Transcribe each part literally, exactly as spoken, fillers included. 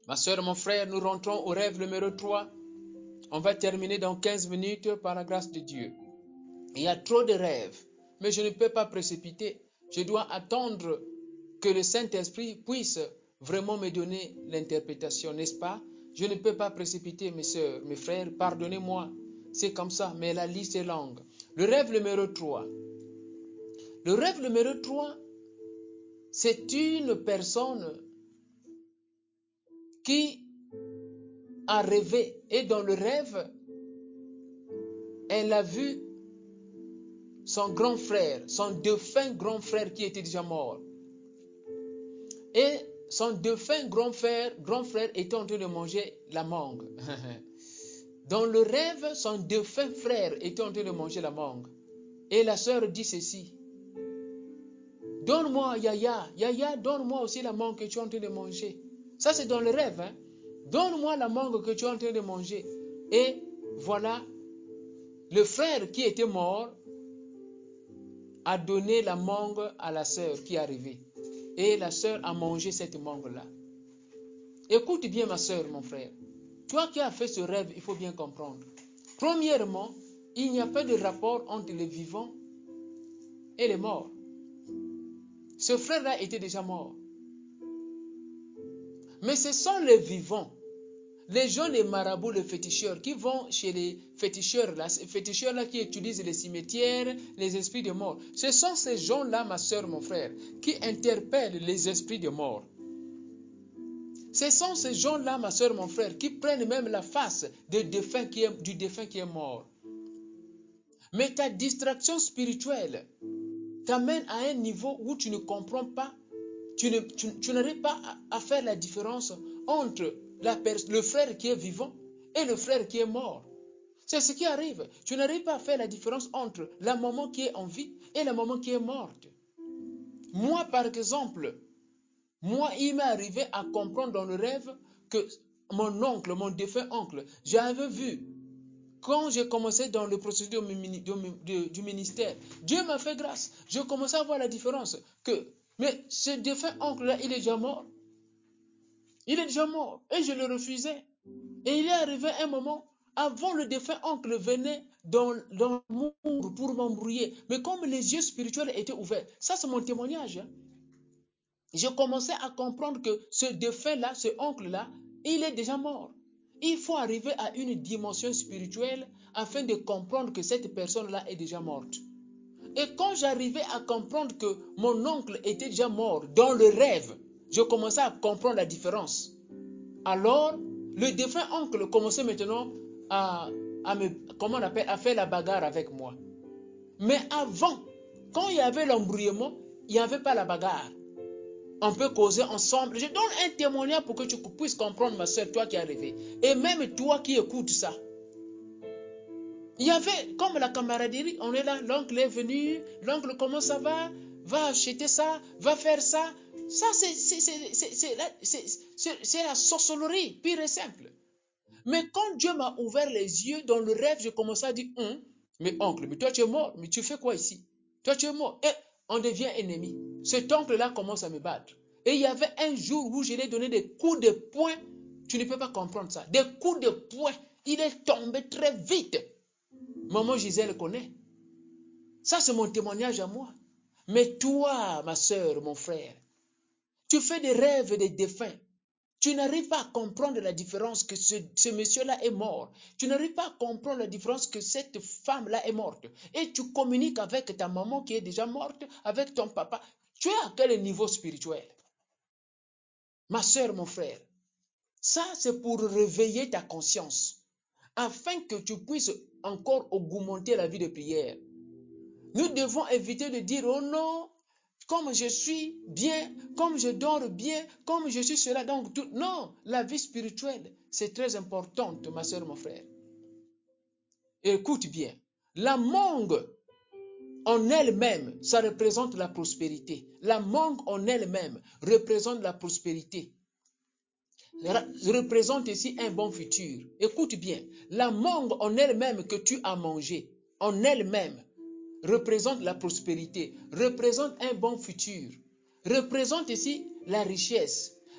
Ma soeur, mon frère, nous rentrons au rêve numéro trois. On va terminer dans quinze minutes par la grâce de Dieu. Il y a trop de rêves, mais je ne peux pas précipiter. Je dois attendre que le Saint-Esprit puisse vraiment me donner l'interprétation, n'est-ce pas? Je ne peux pas précipiter, mes soeurs, mes frères, pardonnez-moi. C'est comme ça, mais la liste est longue. Le rêve numéro trois. Le rêve numéro trois, c'est une personne qui a rêvé et dans le rêve, elle a vu son grand frère, son défunt grand frère qui était déjà mort. Et son défunt grand frère, grand frère était en train de manger la mangue. Dans le rêve, son défunt frère était en train de manger la mangue. Et la sœur dit ceci. Donne-moi, Yaya, Yaya, donne-moi aussi la mangue que tu es en train de manger. Ça, c'est dans le rêve. Hein? Donne-moi la mangue que tu es en train de manger. Et voilà, le frère qui était mort a donné la mangue à la sœur qui est arrivée. Et la sœur a mangé cette mangue-là. Écoute bien, ma sœur, mon frère. Toi qui as fait ce rêve, il faut bien comprendre. Premièrement, il n'y a pas de rapport entre les vivants et les morts. Ce frère-là était déjà mort. Mais ce sont les vivants, les gens, les marabouts, les féticheurs, qui vont chez les féticheurs, là, ces féticheurs-là qui utilisent les cimetières, les esprits de mort. Ce sont ces gens-là, ma soeur, mon frère, qui interpellent les esprits de mort. Ce sont ces gens-là, ma soeur, mon frère, qui prennent même la face du défunt qui est, du défunt qui est mort. Mais ta distraction spirituelle t'amène à un niveau où tu ne comprends pas, tu, ne, tu, tu n'arrives pas à, à faire la différence entre la le frère qui est vivant et le frère qui est mort. C'est ce qui arrive. Tu n'arrives pas à faire la différence entre la maman qui est en vie et la maman qui est morte. Moi, par exemple, moi, il m'est arrivé à comprendre dans le rêve que mon oncle, mon défunt oncle, j'avais vu quand j'ai commencé dans le processus du ministère, Dieu m'a fait grâce. Je commençais à voir la différence. Que, mais ce défunt oncle-là, il est déjà mort. Il est déjà mort. Et je le refusais. Et il est arrivé un moment, avant le défunt oncle venait dans, dans mon mur pour m'embrouiller. Mais comme les yeux spirituels étaient ouverts, ça c'est mon témoignage. Hein. Je commençais à comprendre que ce défunt-là, ce oncle-là, il est déjà mort. Il faut arriver à une dimension spirituelle afin de comprendre que cette personne-là est déjà morte. Et quand j'arrivais à comprendre que mon oncle était déjà mort dans le rêve, je commençais à comprendre la différence. Alors, le défunt oncle commençait maintenant à, à, me, comment on appelle, à faire la bagarre avec moi. Mais avant, quand il y avait l'embrouillement, il n'y avait pas la bagarre. On peut causer ensemble. Je donne un témoignage pour que tu puisses comprendre, ma soeur, toi qui es arrivé. Et même toi qui écoutes ça. Il y avait comme la camaraderie, on est là, l'oncle est venu, l'oncle comment ça va, va acheter ça, va faire ça. Ça, c'est la sorcellerie, pure et simple. Mais quand Dieu m'a ouvert les yeux, dans le rêve, je commençais à dire, hum, mais oncle, mais toi tu es mort, mais tu fais quoi ici? Toi tu es mort. Et on devient ennemi. Cet oncle-là commence à me battre. Et il y avait un jour où je lui ai donné des coups de poing. Tu ne peux pas comprendre ça. Des coups de poing. Il est tombé très vite. Maman Gisèle connaît. Ça, c'est mon témoignage à moi. Mais toi, ma soeur, mon frère, tu fais des rêves des défunts. Tu n'arrives pas à comprendre la différence que ce, ce monsieur-là est mort. Tu n'arrives pas à comprendre la différence que cette femme-là est morte. Et tu communiques avec ta maman qui est déjà morte, avec ton papa. Tu es à quel niveau spirituel? Ma soeur, mon frère, ça c'est pour réveiller ta conscience, afin que tu puisses encore augmenter la vie de prière. Nous devons éviter de dire, oh non, comme je suis bien, comme je dors bien, comme je suis cela. Donc, tout... non, la vie spirituelle, c'est très importante, ma soeur, mon frère. Écoute bien, la mangue en elle-même, ça représente la prospérité. La mangue en elle-même représente la prospérité. Représente ici un bon futur. Écoute bien, la mangue en elle-même que tu as mangée, en elle-même, représente la prospérité, représente un bon futur, représente ici la richesse,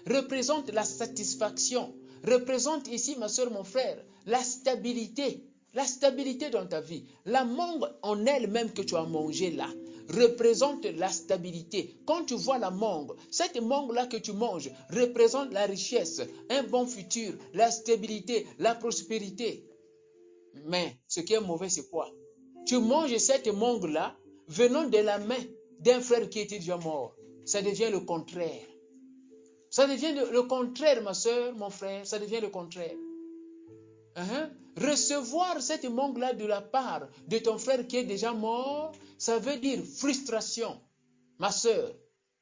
représente la satisfaction, représente ici, ma soeur, mon frère, la stabilité, la stabilité dans ta vie. La mangue en elle-même que tu as mangée là, représente la stabilité. Quand tu vois la mangue, cette mangue-là que tu manges représente la richesse, un bon futur, la stabilité, la prospérité. Mais ce qui est mauvais, c'est quoi? Tu manges cette mangue-là venant de la main d'un frère qui était déjà mort. Ça devient le contraire. Ça devient le, le contraire, ma soeur, mon frère, ça devient le contraire. Uh-huh. Recevoir cette mangue-là de la part de ton frère qui est déjà mort, ça veut dire frustration. Ma soeur,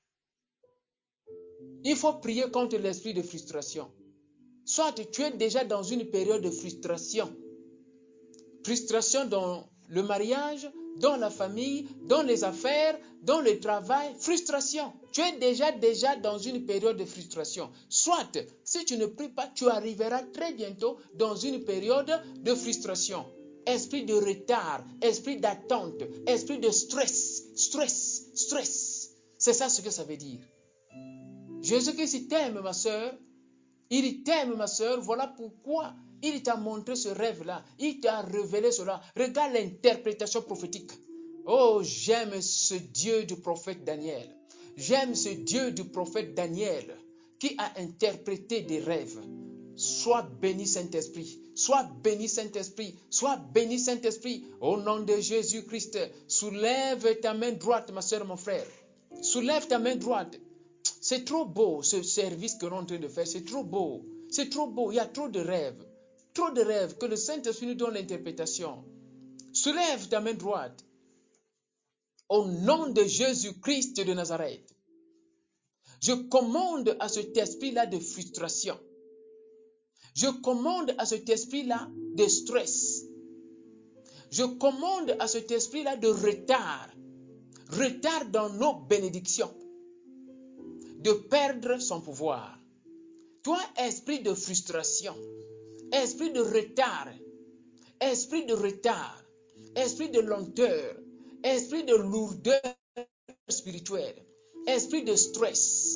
il faut prier contre l'esprit de frustration. Soit tu es déjà dans une période de frustration. Frustration dans le mariage, dans la famille, dans les affaires, dans le travail. Frustration. Tu es déjà, déjà dans une période de frustration. Soit, si tu ne pries pas, tu arriveras très bientôt dans une période de frustration. Esprit de retard, esprit d'attente, esprit de stress, stress, stress. C'est ça ce que ça veut dire. Jésus-Christ t'aime, ma soeur. Il t'aime, ma soeur. Voilà pourquoi il t'a montré ce rêve-là. Il t'a révélé cela. Regarde l'interprétation prophétique. Oh, j'aime ce Dieu du prophète Daniel. J'aime ce Dieu du prophète Daniel qui a interprété des rêves. Sois béni, Saint-Esprit. Sois béni, Saint-Esprit. Sois béni, Saint-Esprit. Au nom de Jésus-Christ, soulève ta main droite, ma soeur, mon frère. Soulève ta main droite. C'est trop beau ce service que nous sommes en train de faire. C'est trop beau. C'est trop beau. Il y a trop de rêves. Trop de rêves que le Saint-Esprit nous donne l'interprétation. Soulève ta main droite. Au nom de Jésus-Christ de Nazareth, je commande à cet esprit-là de frustration. Je commande à cet esprit-là de stress. Je commande à cet esprit-là de retard. Retard dans nos bénédictions. De perdre son pouvoir. Toi, esprit de frustration, esprit de retard, esprit de retard, esprit de lenteur, esprit de lourdeur spirituelle, esprit de stress.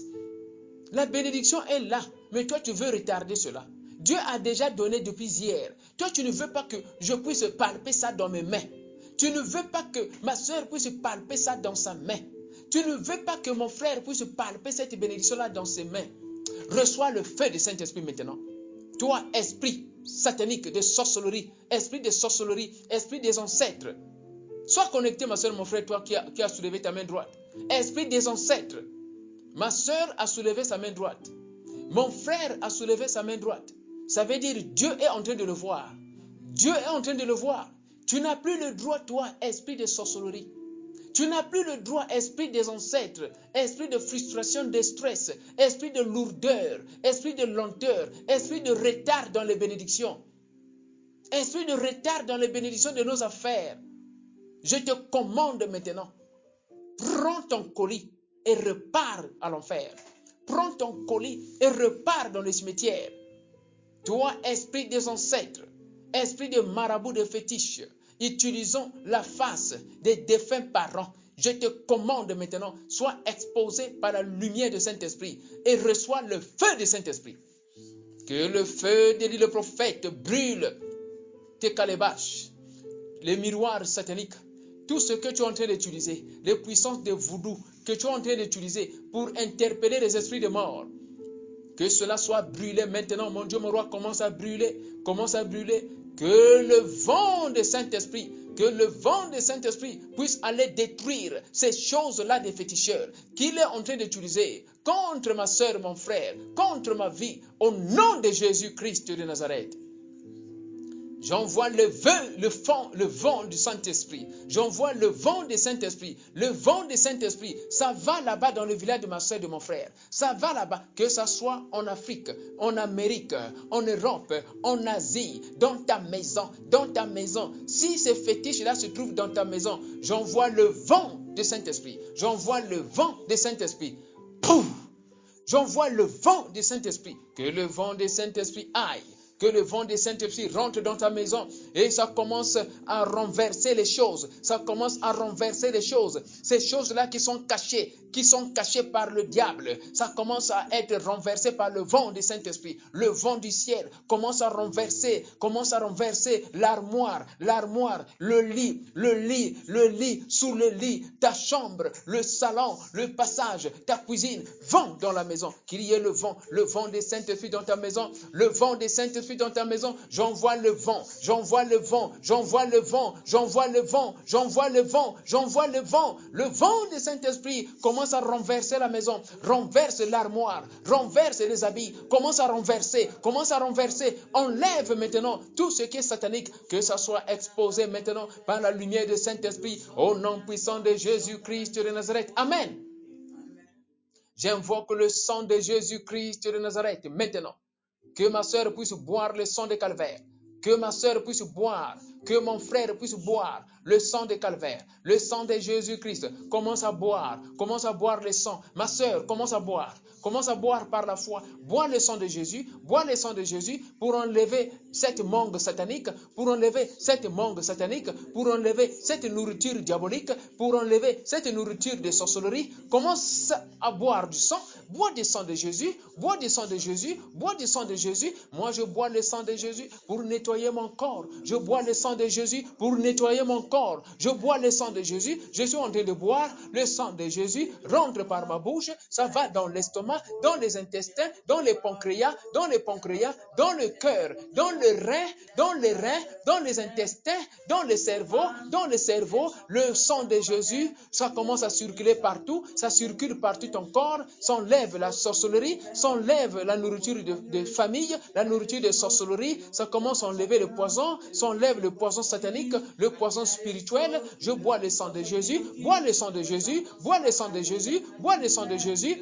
La bénédiction est là, mais toi tu veux retarder cela. Dieu a déjà donné depuis hier. Toi tu ne veux pas que je puisse palper ça dans mes mains. Tu ne veux pas que ma soeur puisse palper ça dans sa main. Tu ne veux pas que mon frère puisse palper cette bénédiction-là dans ses mains. Reçois le feu du Saint-Esprit maintenant. Toi, esprit satanique de sorcellerie, esprit de sorcellerie, esprit des ancêtres. Sois connecté, ma soeur, mon frère, toi qui as qui a soulevé ta main droite. Esprit des ancêtres. Ma soeur a soulevé sa main droite. Mon frère a soulevé sa main droite. Ça veut dire Dieu est en train de le voir. Dieu est en train de le voir. Tu n'as plus le droit, toi, esprit de sorcellerie. Tu n'as plus le droit, esprit des ancêtres, esprit de frustration, de stress, esprit de lourdeur, esprit de lenteur, esprit de retard dans les bénédictions, esprit de retard dans les bénédictions de nos affaires. Je te commande maintenant, prends ton colis et repars à l'enfer. Prends ton colis et repars dans le cimetière. Toi, esprit des ancêtres, esprit de marabout de fétiche, utilisons la face des défunts parents. Je te commande maintenant, sois exposé par la lumière du Saint-Esprit et reçois le feu du Saint-Esprit. Que le feu de le prophète brûle tes calébâches, les miroirs sataniques, tout ce que tu es en train d'utiliser, les puissances de voodoo que tu es en train d'utiliser pour interpeller les esprits de mort. Que cela soit brûlé maintenant, mon Dieu, mon roi, commence à brûler, commence à brûler. Que le vent de Saint-Esprit, que le vent de Saint-Esprit puisse aller détruire ces choses-là des féticheurs qu'il est en train d'utiliser contre ma soeur, mon frère, contre ma vie, au nom de Jésus-Christ de Nazareth. J'envoie le vent, le vent, le vent du Saint-Esprit. J'envoie le vent du Saint-Esprit. Le vent du Saint-Esprit, ça va là-bas dans le village de ma soeur, de mon frère. Ça va là-bas, que ça soit en Afrique, en Amérique, en Europe, en Asie, dans ta maison, dans ta maison. Si ces fétiches-là se trouvent dans ta maison, j'envoie le vent du Saint-Esprit. J'envoie le vent du Saint-Esprit. Pouf! J'envoie le vent du Saint-Esprit. Que le vent du Saint-Esprit aille Que le vent du Saint-Esprit rentre dans ta maison et ça commence à renverser les choses. Ça commence à renverser les choses. Ces choses-là qui sont cachées, qui sont cachées par le diable, ça commence à être renversé par le vent du Saint-Esprit. Le vent du ciel commence à renverser, commence à renverser l'armoire, l'armoire, le lit, le lit, le lit, sous le lit, ta chambre, le salon, le passage, ta cuisine. Vent dans la maison. Qu'il y ait le vent, le vent du Saint-Esprit dans ta maison, le vent du Saint-Esprit dans ta maison, j'envoie le vent, j'envoie le vent, j'envoie le vent, j'envoie le vent, j'envoie le vent, j'envoie le vent. Le vent du Saint-Esprit commence à renverser la maison, renverse l'armoire, renverse les habits, commence à renverser, commence à renverser. Enlève maintenant tout ce qui est satanique, que ça soit exposé maintenant par la lumière du Saint-Esprit, au nom puissant de Jésus-Christ de Nazareth. Amen. J'invoque le sang de Jésus-Christ de Nazareth maintenant. Que ma soeur puisse boire le sang de Calvaire. Que ma soeur puisse boire. Que mon frère puisse boire le sang de Calvaire. Le sang de Jésus-Christ. Commence à boire. Commence à boire le sang. Ma soeur, commence à boire. Commence à boire par la foi. Bois le sang de Jésus. Bois le sang de Jésus pour enlever cette mangue satanique. Pour enlever cette mangue satanique. Pour enlever cette nourriture diabolique. Pour enlever cette nourriture de sorcellerie. Commence à boire du sang. Bois du sang de Jésus. Bois du sang de Jésus. Bois du sang de Jésus. Moi, je bois le sang de Jésus pour nettoyer mon corps. Je bois le sang de Jésus pour nettoyer mon corps. Je bois le sang de Jésus. Je suis en train de boire le sang de Jésus. Rentre par ma bouche. Ça va dans l'estomac, dans les intestins, dans les pancréas, dans les pancréas, dans le cœur, dans le rein, dans les reins, dans les intestins, dans le cerveau, dans le cerveau. Le sang de Jésus, ça commence à circuler partout. Ça circule partout ton corps. S'enlève la sorcellerie, s'enlève la nourriture de, de famille, la nourriture de sorcellerie. Ça commence à enlever le poison, s'enlève le poison satanique, le poison spirituel. Je bois le sang de Jésus, bois le sang de Jésus, bois le sang de Jésus, bois le sang de Jésus.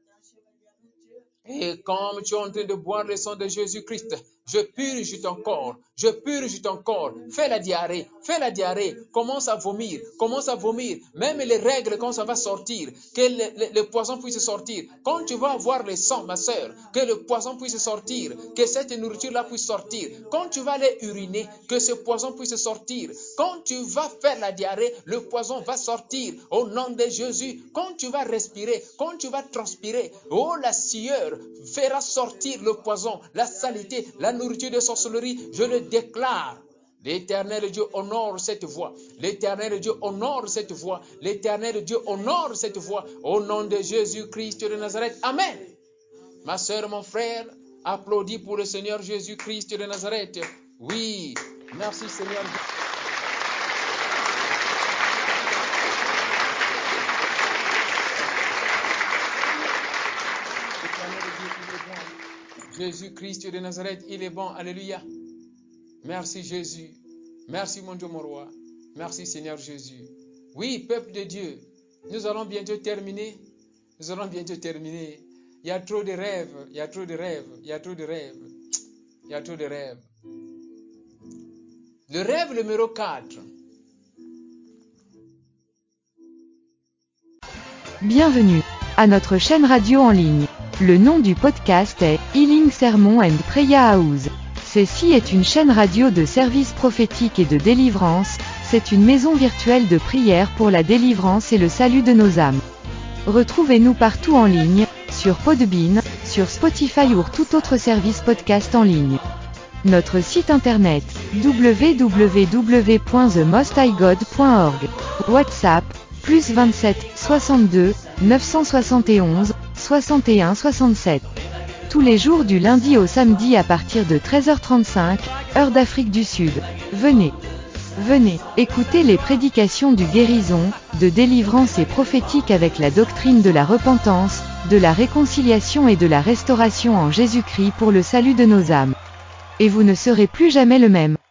Et comme tu es en train de boire le sang de Jésus-Christ, je purge ton corps, je purge ton corps. Fais la diarrhée, fais la diarrhée, commence à vomir, commence à vomir. Même les règles, quand ça va sortir, que le, le, le poison puisse sortir. Quand tu vas avoir le sang, ma soeur, que le poison puisse sortir, que cette nourriture-là puisse sortir. Quand tu vas aller uriner, que ce poison puisse sortir. Quand tu vas faire la diarrhée, le poison va sortir au nom de Jésus. Quand tu vas respirer, quand tu vas transpirer, oh la sueur fera sortir le poison, la saleté, la nourriture de sorcellerie, je le déclare. L'Éternel Dieu honore cette voix. L'Éternel Dieu honore cette voix. L'Éternel Dieu honore cette voix. Au nom de Jésus-Christ de Nazareth. Amen. Ma soeur, mon frère, applaudis pour le Seigneur Jésus-Christ de Nazareth. Oui, merci Seigneur. Jésus-Christ de Nazareth, il est bon. Alléluia. Merci Jésus. Merci mon Dieu, mon roi. Merci Seigneur Jésus. Oui, peuple de Dieu, nous allons bientôt terminer. Nous allons bientôt terminer. Il y a trop de rêves. Il y a trop de rêves. Il y a trop de rêves. Il y a trop de rêves. Le rêve numéro quatre. Bienvenue à notre chaîne radio en ligne. Le nom du podcast est Healing Sermon and Prayer House. Ceci est une chaîne radio de services prophétiques et de délivrance. C'est une maison virtuelle de prière pour la délivrance et le salut de nos âmes. Retrouvez-nous partout en ligne, sur Podbean, sur Spotify ou tout autre service podcast en ligne. Notre site internet w w w point the most high god point org. WhatsApp plus vingt-sept soixante-deux neuf cent soixante et onze soixante et un soixante-sept. Tous les jours du lundi au samedi à partir de treize heures trente-cinq, heure d'Afrique du Sud. Venez. Venez, écoutez les prédications du guérison, de délivrance et prophétique avec la doctrine de la repentance, de la réconciliation et de la restauration en Jésus-Christ pour le salut de nos âmes. Et vous ne serez plus jamais le même.